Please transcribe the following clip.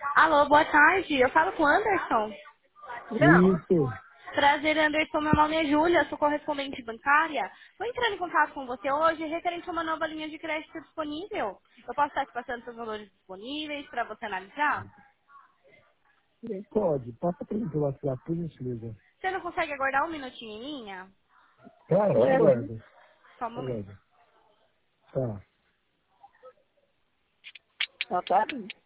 Alô, boa tarde. Eu falo com o Anderson. Isso. Prazer, Anderson. Meu nome é Júlia, sou correspondente bancária. Vou entrar em contato com você hoje referente a uma nova linha de crédito disponível. Eu posso estar te passando seus valores disponíveis para você analisar? Pode. Passa para mim pelo WhatsApp, por gentileza. Você não consegue aguardar um minutinho em linha? Claro, aguardo. Só um momento. Aguardo. Tá.